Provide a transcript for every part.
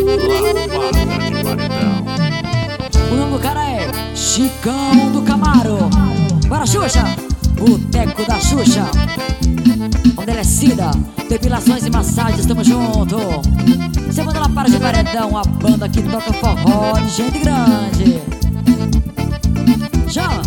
Lapada de Paredão. O nome do cara é Chicão do Camaro. Bora, Xuxa! Boteco da Xuxa, onde ela é Cida, depilações e massagens, tamo junto. Segunda Lapada de Paredão, a banda que toca forró de gente grande. Chama!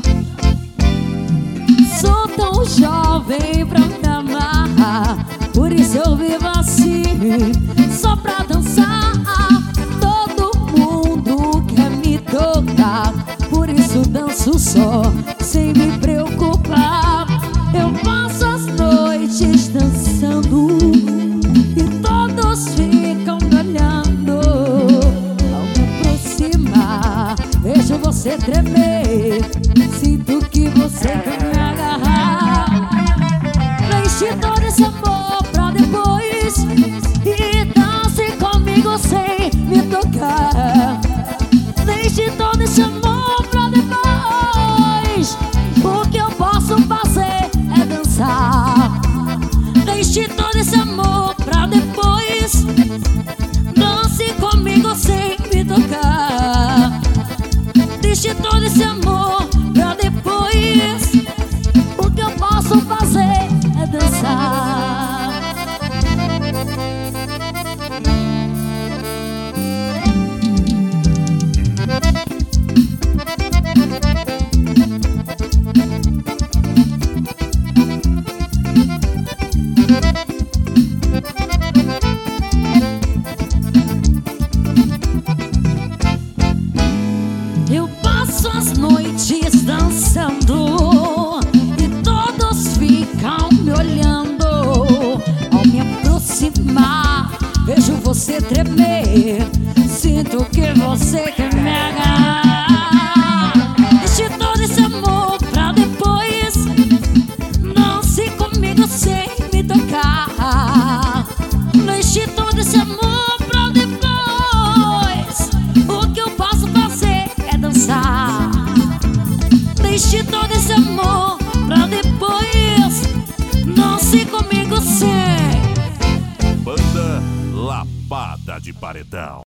Sou tão jovem pra me amar, por isso eu vivo assim, só pra dançar. Todo mundo quer me tocar, por isso danço só, sem me preocupar. Eu passo as noites dançando e todos ficam me olhando. Ao me aproximar, vejo você tremer, sinto que você quer me agarrar. Deixe todo esse amor pra depois e dance comigo sem me tocar. Deixe todo esse amor pra depois, o que eu posso fazer é dançar. Deixe todo esse amor pra depois, dance comigo sem me tocar. Deixe todo esse amor pra depois, o que eu posso fazer é dançar. Eu passo as noites dançando e todos ficam me olhando. Ao me aproximar, vejo você tremer, sinto que você quer me agarrar. Deixe todo esse amor pra depois, dance comigo sem me tocar. Deixe todo esse amor pra depois, o que eu posso fazer é dançar. Deixe todo esse amor pra depois, dance comigo sem. Banda Lapada de Paredão.